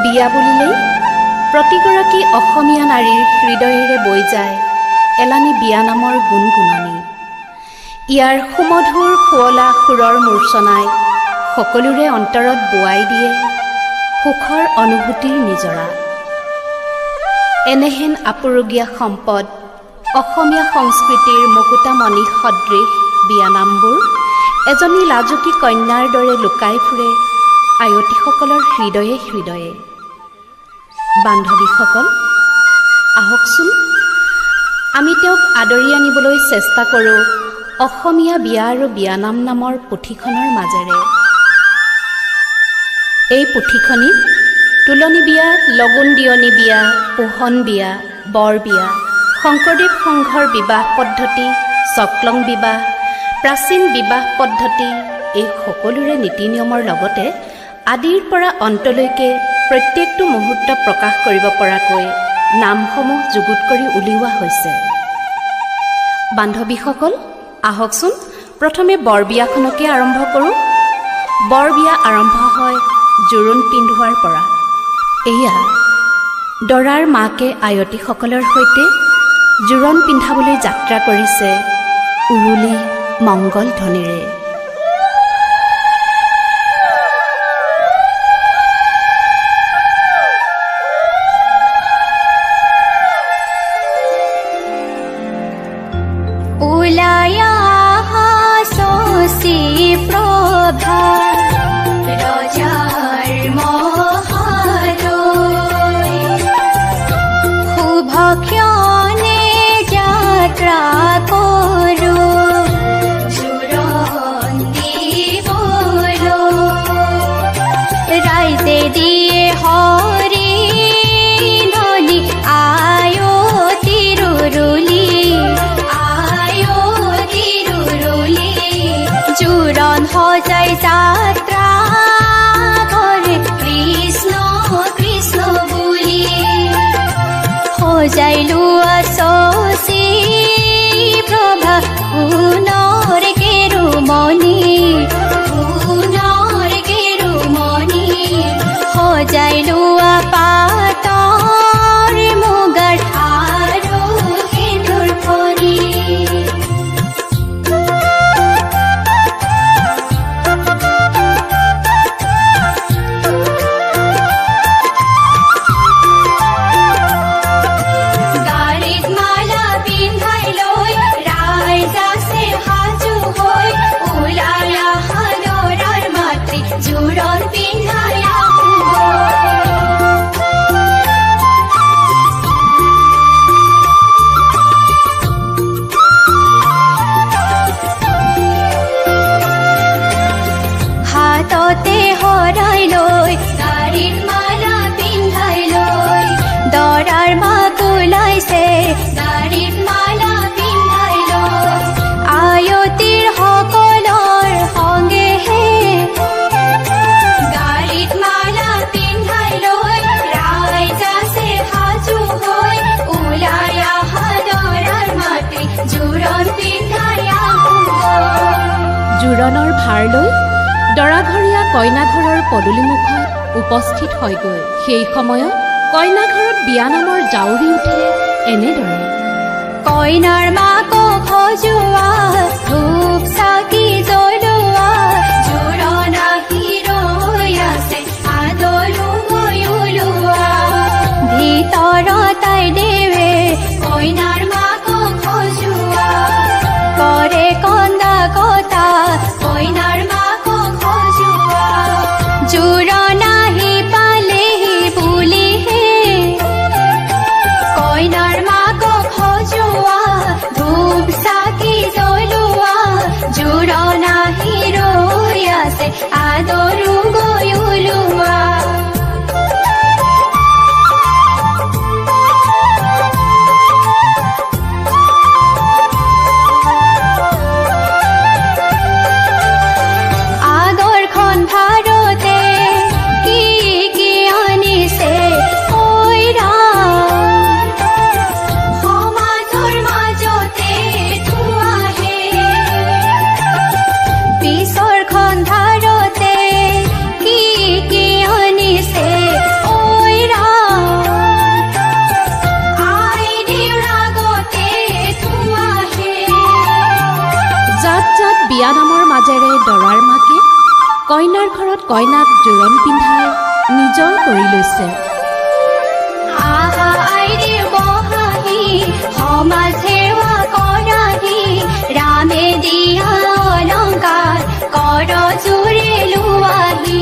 বিয়া বুলিলেই প্ৰতিগৰাকী অসমীয়া নাৰীৰ হৃদয়েৰে বৈ যায় এলানি বিয়া নামৰ গুণগুণনি। ইয়াৰ সুমধুৰ শুৱলা সুৰৰ মূৰ্ছনাই সকলোৰে অন্তৰত বোৱাই দিয়ে সুখৰ অনুভূতিৰ নিজৰা। এনেহেন আপুৰুগীয়া সম্পদ অসমীয়া সংস্কৃতিৰ মুকুতামণি সদৃশ বিয়ানামবোৰ এজনী লাজুকী কন্যাৰ দৰে লুকাই ফুৰে আয়তীসকলৰ হৃদয়ে হৃদয়ে। বান্ধৱীসকল, আহকচোন আমি তেওঁক আদৰি আনিবলৈ চেষ্টা কৰোঁ অসমীয়া বিয়া আৰু বিয়ানাম নামৰ পুথিখনৰ মাজেৰে। এই পুথিখনিত তুলনি বিয়া, লগুণ দিয়নি বিয়া, পোহন বিয়া, বৰ বিয়া, শংকৰদেৱ সংঘৰ বিবাহ পদ্ধতি, চকলং বিবাহ, প্ৰাচীন বিবাহ পদ্ধতি এই সকলোৰে নীতি নিয়মৰ লগতে আদিৰ পৰা অন্তলৈকে প্ৰত্যেকটো মুহূৰ্ত প্ৰকাশ কৰিব পৰাকৈ নামসমূহ যুগুত কৰি উলিওৱা হৈছে। বান্ধৱীসকল, আহকচোন প্ৰথমে বৰবিয়াখনকে আৰম্ভ কৰোঁ। বৰবিয়া আৰম্ভ হয় জোৰোণ পিন্ধোৱাৰ পৰা। এয়া দৰাৰ মাকে আয়তীসকলৰ সৈতে জোৰোণ পিন্ধাবলৈ যাত্ৰা কৰিছে উৰুলি মংগল ধ্বনিৰে। জোৰোণৰ ভাৰ লৈ দৰাঘৰীয়া কইনাঘৰৰ পদূলিমুখত উপস্থিত হয়গৈ। সেই সময়ত কইনাঘৰত বিয়ানামৰ জাউৰি উঠে এনেদৰে। কইনাৰ মাকক সজোৱা, ধূপ চাকি জ্বলোৱা, জোৰোণ আহি ৰৈ আছে আদৰো ওলোৱা। ভিতৰত তাই দেৱে কইনাৰ মাকক সজোৱা, কৰে কন্দা কটা কইনাৰ মাকক সজোৱা। জোৰোণ আহি পালেহি বুলিহে কইনাৰ মাকক সজোৱা, ধূপ চাকি জ্বলোৱা, জোৰোণ আহি ৰৈ আছে আদৰো গৈ ওলোৱা। পিছৰ খন ধাৰতে কি কইনাৰ ঘৰত কইনাক জোৰণ পিন্ধাই নিজৰ কৰি লৈছে। আহা আইৰে বহাহি সমাজ সেৱা কৰাহি, ৰামে দিয়া অলংকাৰ কৰ জোৰে লোৱাহি।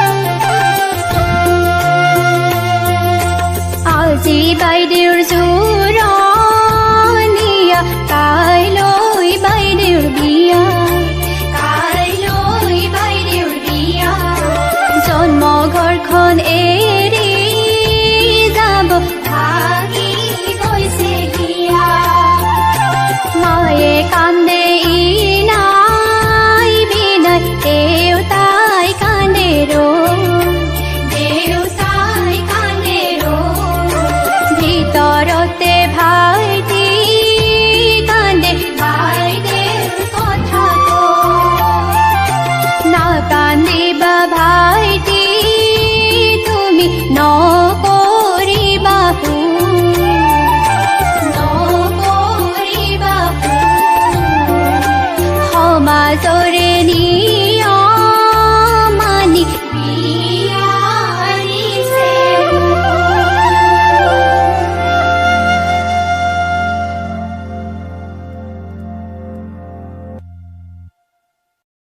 বাইদেউৰ